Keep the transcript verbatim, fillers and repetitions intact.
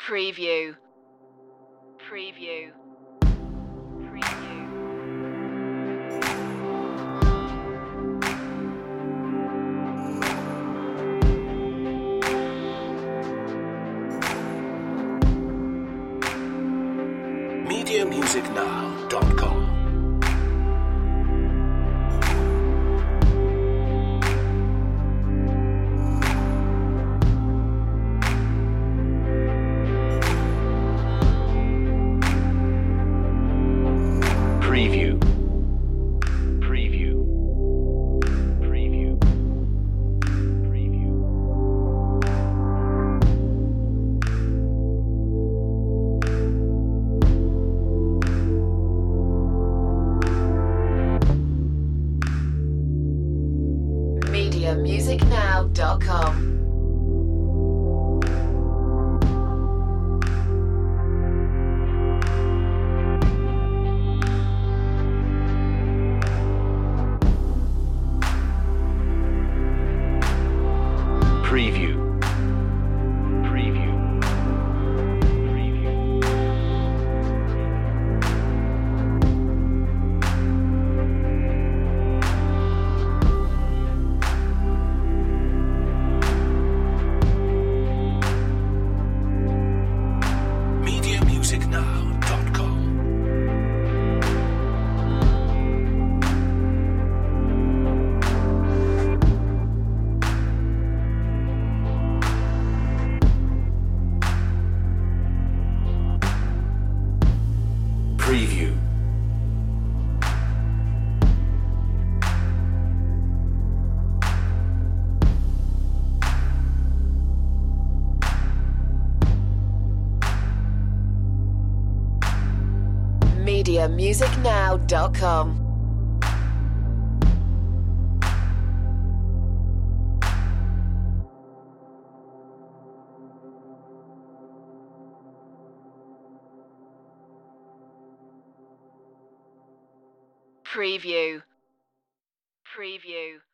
Preview. Preview. Preview. media music now dot com. Preview. Preview. Preview. Preview. media music now dot com. Preview. Preview. Preview. media music now dot com. Preview. media music now dot com. Preview. Preview.